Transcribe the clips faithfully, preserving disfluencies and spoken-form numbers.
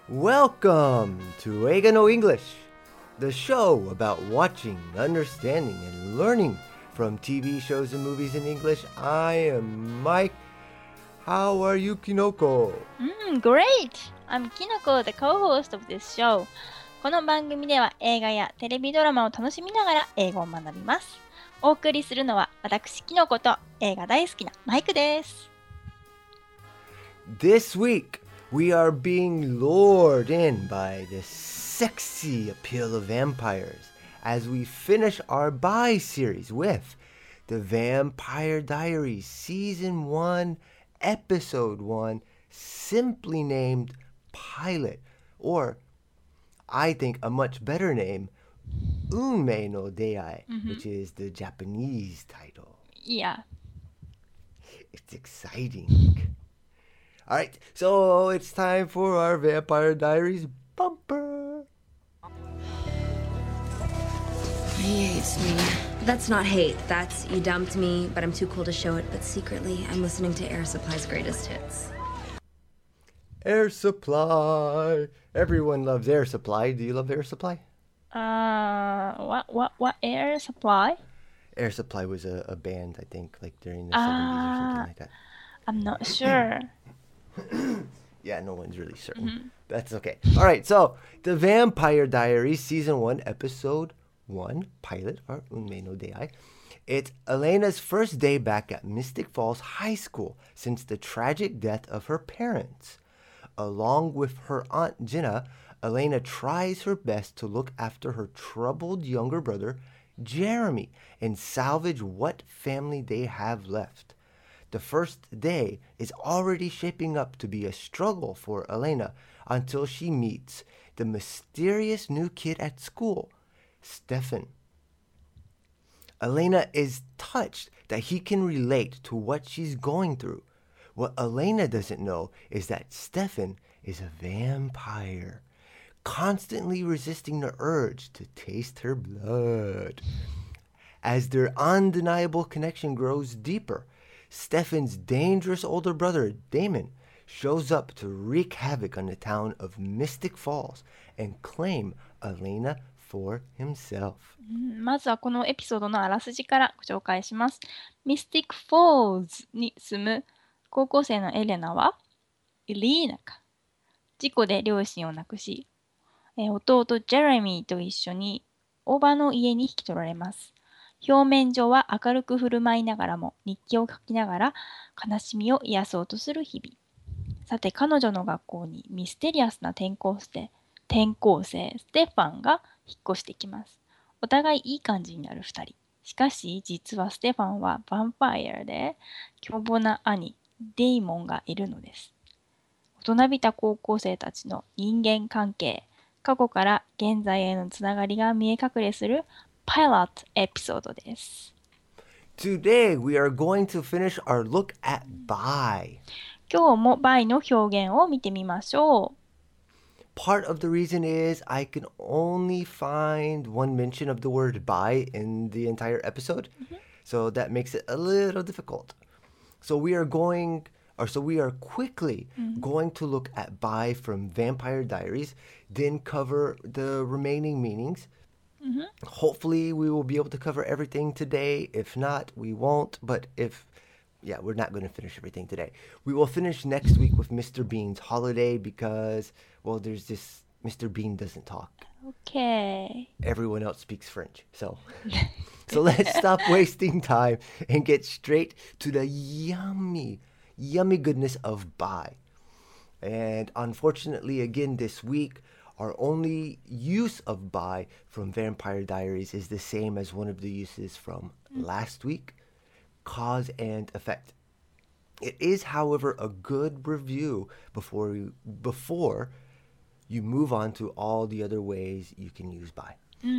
Welcome to Eiga no English, the show about watching, understanding, and learning from T V shows and movies in English. I am Mike. How are you, Kinoko? Mm, great! I'm Kinoko, the co-host of this show. この番組では映画やテレビドラマを楽しみながら英語を学びます。お送りするのは私、キノコと映画大好きなマイクです。 This week, we are being lured in by the sexy appeal of vampires as we finish our Bye series with The Vampire Diaries Season one, Episode one, simply named Pilot, or I think a much better name, Unmei no Dei, mm-hmm. which is the Japanese title. Yeah. It's exciting. All right, so it's time for our Vampire Diaries bumper. He hates me. That's not hate. That's you dumped me, but I'm too cool to show it. But secretly, I'm listening to Air Supply's greatest hits. Air Supply. Everyone loves Air Supply. Do you love Air Supply? Uh, what, what, what Air Supply? Air Supply was a, a band, I think, like during the uh, seventies or something like that. I'm not sure. Yeah, no one's really certain. Mm-hmm. That's okay. All right, so The Vampire Diaries, Season one, Episode one, Pilot, or Unmei no Dei. It's Elena's first day back at Mystic Falls High School since the tragic death of her parents. Along with her aunt Jenna, Elena tries her best to look after her troubled younger brother, Jeremy, and salvage what family they have left. The first day is already shaping up to be a struggle for Elena until she meets the mysterious new kid at school, Stefan. Elena is touched that he can relate to what she's going through. What Elena doesn't know is that Stefan is a vampire, constantly resisting the urge to taste her blood. As their undeniable connection grows deeper, Stefan's dangerous older brother, Damon, shows up to wreak havoc on the town of Mystic Falls and claim Elena for himself. まずはこのエピソードのあらすじからご紹介します。ミスティック・フォールズに住む高校生のエレナは、エリーナか。事故で両親を亡くし、え弟ジェレミーと一緒におばの家に引き取られます。表面上は明るく振る舞いながらも日記を書きながら悲しみを癒そうとする日々。さて彼女の学校にミステリアスな転校生、転校生ステファンが引っ越してきます。お互いいい感じになる二人。しかし実はステファンはヴァンパイアで凶暴な兄デイモンがいるのです。大人びた高校生たちの人間関係、過去から現在へのつながりが見え隠れするパイロットエピソードです。 Today we are going to finish our look at bye. 今日も bye の表現を見てみましょう。 Part of the reason is I can only find one mention of the word bye in the entire episode. Mm-hmm. So that makes it a little difficult. So we are going, or so we are quickly mm-hmm. going to look at bye from Vampire Diaries, then cover the remaining meanings. Mm-hmm. Hopefully we will be able to cover everything today. If not, we won't. But if, yeah, we're not going to finish everything today. We will finish next week with Mister Bean's holiday because, well, there's this, Mister Bean doesn't talk. Okay. Everyone else speaks French. So, so let's stop wasting time and get straight to the yummy, yummy goodness of bye. And unfortunately, again, this week, our only use of bye from Vampire Diaries is the same as one of the uses from mm. last week, cause and effect. It is, however, a good review before you, before you move on to all the other ways you can use bye. うん、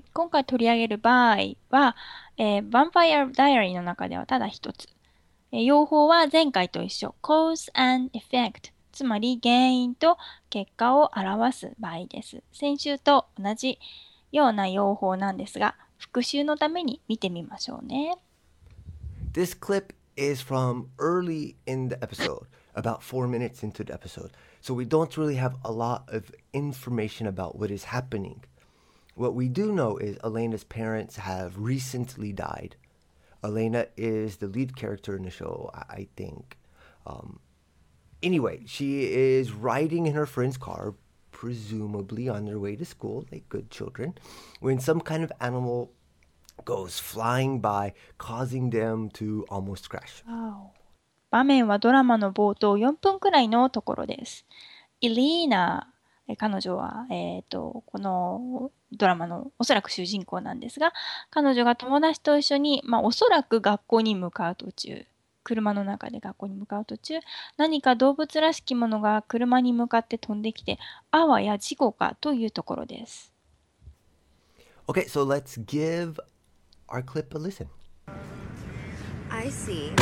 今回取り上げる場合は、えー、ヴァンパイアダイアリーの中ではただ一つ。えー、用法は前回と一緒。cause and effect。つまり原因と結果を表す場合です。先週と同じような用法なんですが、復習のために見てみましょうね。 This clip is from early in the episode. about four minutes into the episode. So we don't really have a lot of information about what is happening. What we do know is Elena's parents have recently died. Elena is the lead character in the show, I think. Um, anyway, she is riding in her friend's car, presumably on their way to school, like good children, when some kind of animal goes flying by, causing them to almost crash. Wow. 場面はドラマの冒頭よんぷんくらいのところです。イリーナ、え彼女は、えーと、このドラマのおそらく主人公なんですが、彼女が友達と一緒に、まあ、おそらく学校に向かう途中、車の中で学校に向かう途中、何か動物らしきものが車に向かって飛んできて、あわや事故かというところです。 Okay, so let's give our clip a listen. I see.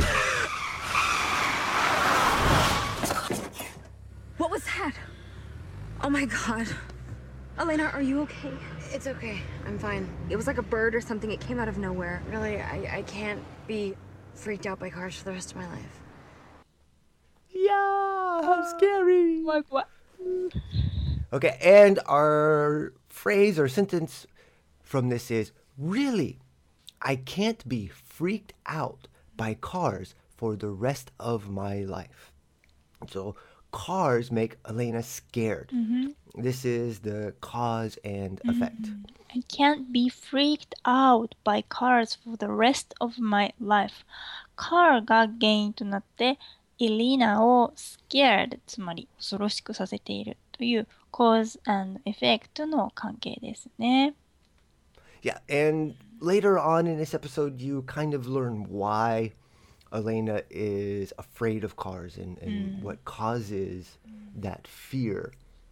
What was that? Oh my god. Elena, are you okay? It's okay. I'm fine. It was like a bird or something. It came out of nowhere. Really, I, I can't be freaked out by cars for the rest of my life. Yeah, how scary. Like what? Okay, and our phrase or sentence from this is, really, I can't be freaked out by cars for the rest of my life. So cars make Elena scared. Mm-hmm. This is the cause and effect. Mm-hmm. I can't be freaked out by cars for the rest of my life. car が原因となって、イリーナを scared、つまり恐ろしくさせているという cause and effect の関係ですね。 Yeah, and later on in this episode, you kind of learn why Elena is afraid of cars and, and mm. what causes that fear.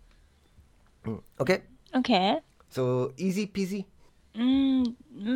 Mm. Okay? Okay. So, easy peasy? うーん、うん、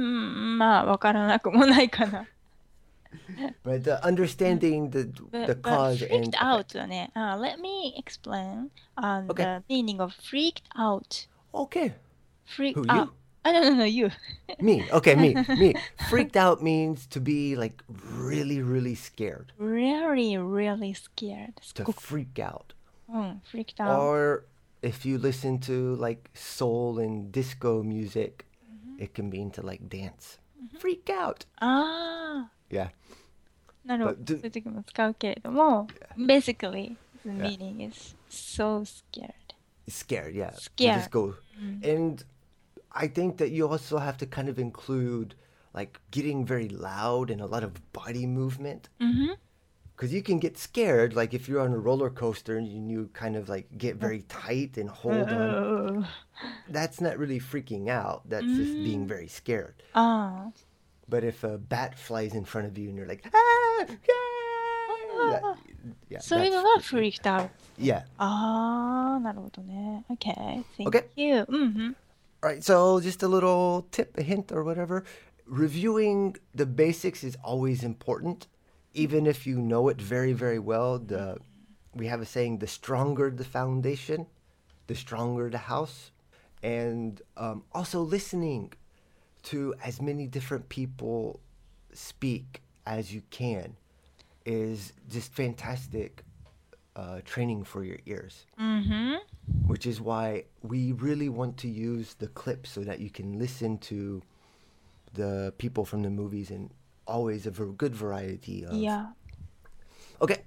まあ、わからなくもないかな。 But the understanding the, but, the cause but and freaked out はね、uh, let me explain、uh, okay. the meaning of freaked out. Okay. Freaked Who, out. you? I don't know, you. Me. Okay, me. Me. Freaked out means to be like really, really scared. Really, really scared. To freak out. うん、freaked out. Or if you listen to like soul and disco music, mm-hmm. it can mean to like dance. Mm-hmm. Freak out. ああ。 Yeah. なるほど。そういう時も使うけれども、yeah. basically, the meaning yeah. is so scared. Scared, yeah. Scared. To just go. Mm-hmm. And I think that you also have to kind of include like getting very loud and a lot of body movement. Mm-hmm. Because you can get scared, like if you're on a roller coaster and you, you kind of like get very tight and hold on. That's not really freaking out. That's mm. just being very scared. Ah. But if a bat flies in front of you and you're like, ah, yeah, that, yeah, そういうのが freaked out. Yeah. ああ、なるほどね。Okay, thank okay. you. Mm-hmm. All right, so just a little tip, a hint, or whatever. Reviewing the basics is always important. Even if you know it very, very well, the we have a saying, the stronger the foundation, the stronger the house. And um, also listening to as many different people speak as you can is just fantastic uh, training for your ears. Mm-hmm. Which is why we really want to use the clips so that you can listen to the people from the movies and always a ver- good variety of... Yeah. Okay.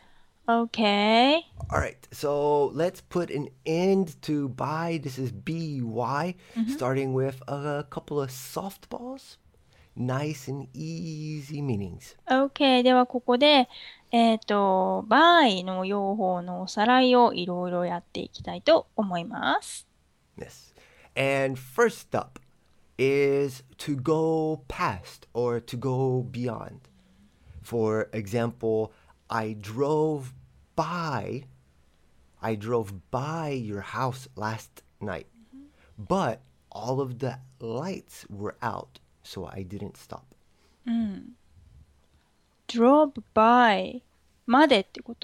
Okay. All right. So let's put an end to buy. This is B Y, mm-hmm. starting with a couple of softballs. Nice and easy meanings. Okay. ではここで、えっと、buy の用法のおさらいをいろいろやっていきたいと思います。 Yes. And first up is to go past or to go beyond. For example, I drove by, I drove by your house last night, mm-hmm. but all of the lights were out, so I didn't stop. Mm. Drove by までってこと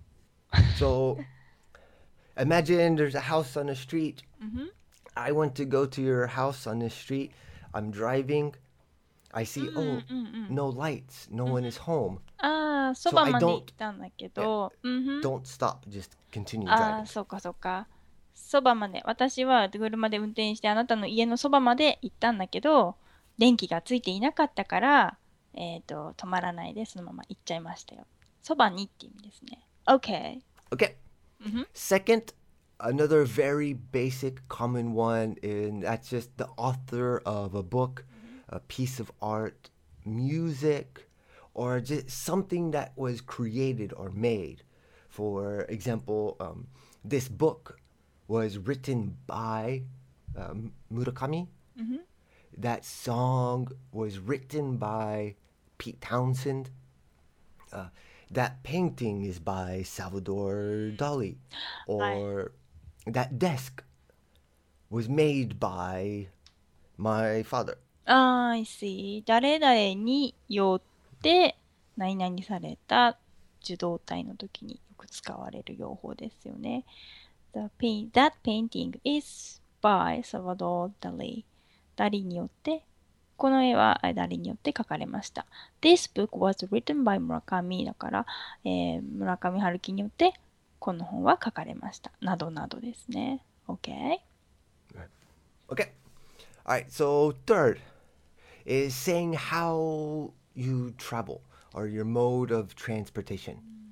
So, imagine there's a house on the street. Mm-hmm. I want to go to your house on this street. I'm driving. I see, うん oh, うんうん。 no lights, no one is home. ああ、そば I まで don't- 行ったんだけど、うんふん。 Don't stop, just continue ああ、 driving. そうかそうか。そばまで、私は車で運転してあなたの家のそばまで行ったんだけど、電気がついていなかったから、えっと、止まらないでそのまま行っちゃいましたよ。そばにって意味ですね。OK。 Okay. Mhm. Second, another very basic, common one, and that's just the author of a book, a piece of art, music, or just something that was created or made. For example, um, this book was written by um, Murakami. Mhm. That song was written by Pete Townsend. Uh, that painting is by Salvador Dali. Or that desk was made by my father. ああ、I see。誰々によって何々された受動体の時によく使われる用法ですよね。The paint, that painting is by Salvador Dali. ダリによって、この絵はダリによって描かれました。This book was written by Murakami だから、えー、村上春樹によってこの本は書かれました。などなどですね。OK? Okay. All right. So third is saying how you travel or your mode of transportation.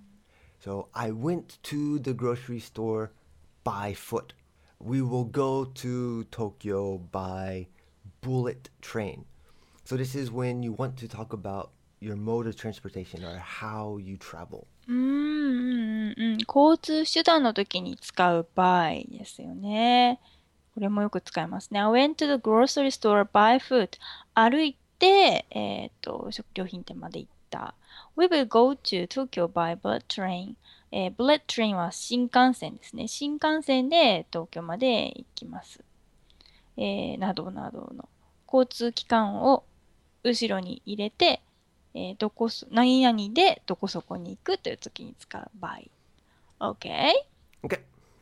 So I went to the grocery store by foot. We will go to Tokyo by bullet train. So this is when you want to talk about your mode of transportation or how you travel. うーんうんうん、交通手段の時に使う場合ですよね。これもよく使いますね。I went to the grocery store by foot. 歩いて、えっと、食料品店まで行った。We will go to Tokyo by bullet train. えー、bullet train は新幹線ですね。新幹線で東京まで行きます。えー、などなどの交通機関を後ろに入れて、えー、どこそ、何々でどこそこに行くという時に使う場合。OK? Okay.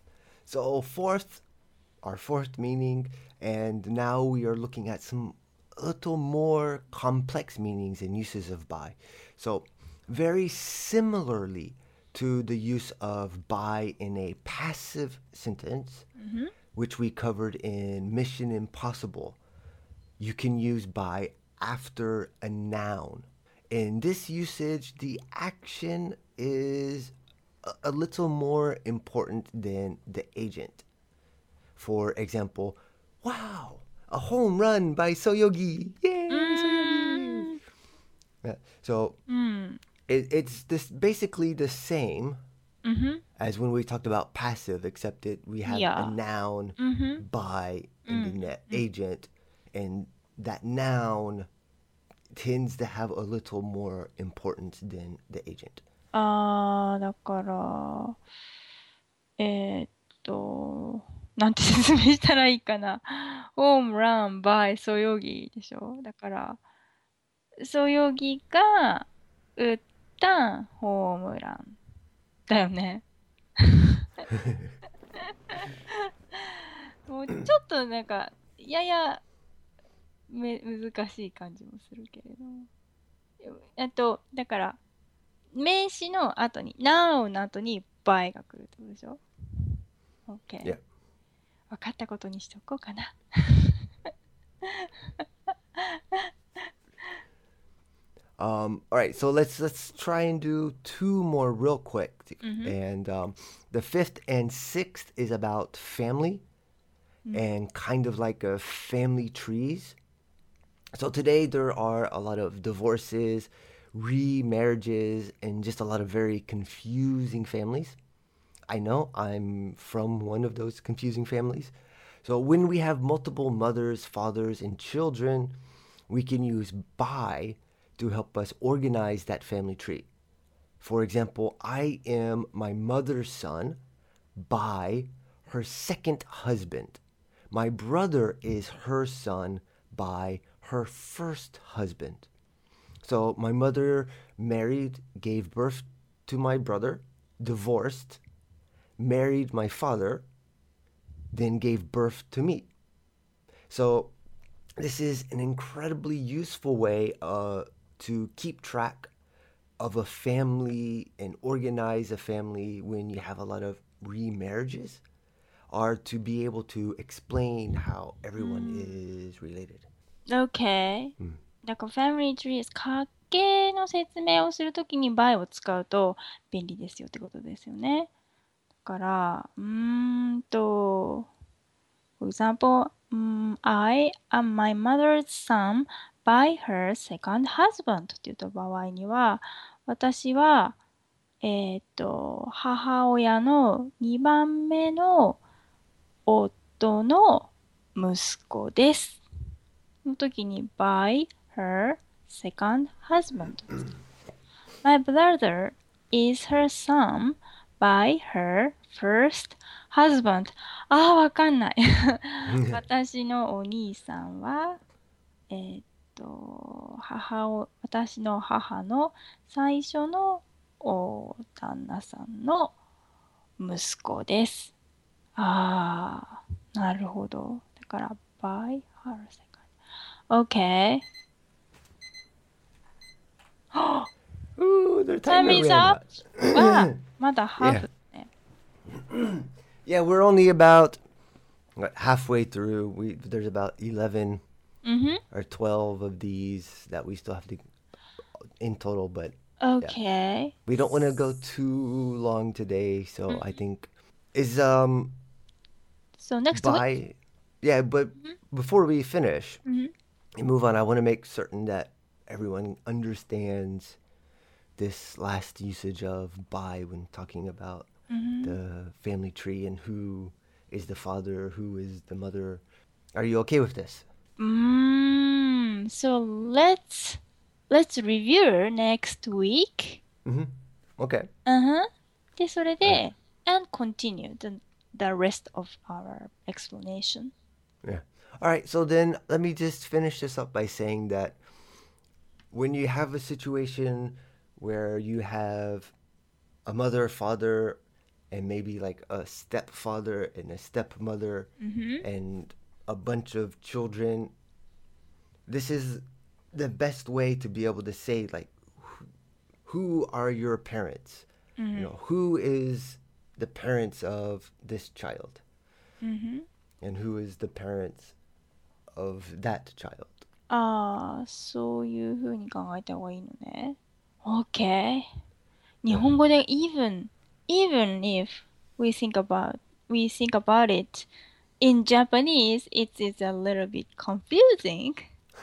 So fourth, our fourth meaning, and now we are looking at some little more complex meanings and uses of by. So very similarly to the use of by in a passive sentence, Mm-hmm. which we covered in Mission Impossible, you can use by after a noun. In this usage, the action is a, a little more important than the agent. For example, wow, a home run by Soyogi. Yay, Soyogi. Yeah, so うん。 it, it's this basically the same Mm-hmm. as when we talked about passive, except it we have Yeah. a noun Mm-hmm. by and then the agent, and that noun tends to have a little more importance than the agent. あー、だから、えーっと、なんて説明したらいいかな。ホームラン、バイ、ソヨギでしょ。だから、ソヨギが打ったホームランだよね。もうちょっとなんか、ややめ難しい感じもするけれど。えっと、だから、名詞の後に、now の後に by が来るってことでしょ ?OK。 Yeah. 分かったことにしておこうかな。 Um, all right, so let's let's try and do two more real quick. Mhm. And um, the fifth and sixth is about family and kind of like a family trees. So today there are a lot of divorces, remarriages, and just a lot of very confusing families. I know I'm from one of those confusing families. So when we have multiple mothers, fathers, and children, we can use by to help us organize that family tree. For example, I am my mother's son by her second husband. My brother is her son by her first husband. So my mother married, gave birth to my brother, divorced, married my father, then gave birth to me. So this is an incredibly useful way uh, to keep track of a family and organize a family when you have a lot of remarriages, or to be able to explain how everyone is related. Okay. だから family tree is 家系の説明をするときに by を使うと便利ですよってことですよね。だから、うーんと、for example, um, I am my mother's son by her second husband って言った場合には、私は、えっと、母親のにばんめの夫の息子です。の時に by her second husband. My brother is her son by her first husband. ああ、わかんない。私のお兄さんは、えーっと、母を、私の母の最初のお旦那さんの息子です。ああ、なるほど。だから、by her second.Okay. Ooh, their Time timer is ran up. out. わ、まだハーフね。 Yeah, we're only about what, halfway through. We there's about eleven Mhm. or twelve of these that we still have to in total, but Okay. we don't want to go too long today. So I think is um So next week. by yeah, but before we finish Mhm. and move on, I want to make certain that everyone understands this last usage of by when talking about the family tree and who is the father, who is the mother. Are you okay with this? Mm, so let's let's review next week. Okay. Uh-huh. で、それで、and continue the, the rest of our explanation. Yeah. All right. So then let me just finish this up by saying that when you have a situation where you have a mother, father, and maybe like a stepfather and a stepmother and a bunch of children, this is the best way to be able to say, like, who, who are your parents? You know, who is the parents of this child? And who is the parents of that child? ああ、そういう風に考えた方がいいのね。Okay. 日本語で even even if we think about we think about it in Japanese, it is a little bit confusing.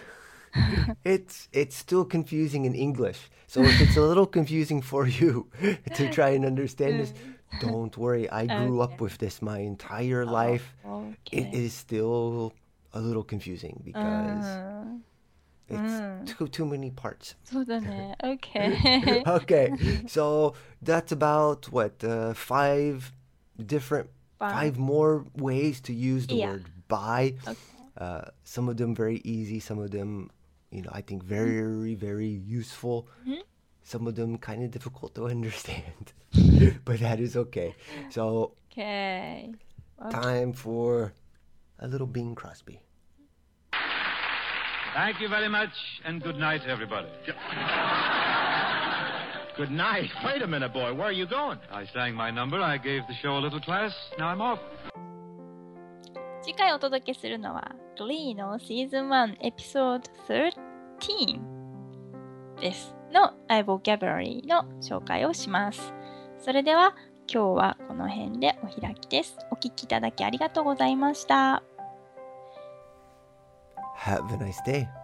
It's it's still confusing in English. So if it's a little confusing for you to try and understand this, don't worry. I grew up with this my entire life. It Okay. is still a little confusing because うん it's too too many parts. そうだね。Okay. Okay, so that's about what uh, five different Five. five more ways to use the Yeah. word by. Okay. Uh, some of them very easy, some of them, you know, I think very very useful. Some of them kind of difficult to understand, but that is okay. So Okay. time for a little Bing Crosby. Thank you very much, and good night, everybody. Good night. Wait a minute, boy. Where are you going? I sang my number, I gave the show a little class, now I'm off. 次回お届けするのは Glee のシーズンワンエピソードじゅうさんですの vocabulary の紹介をします。それでは今日はこの辺でお開きです。お聞きいただきありがとうございました。 Have a nice day.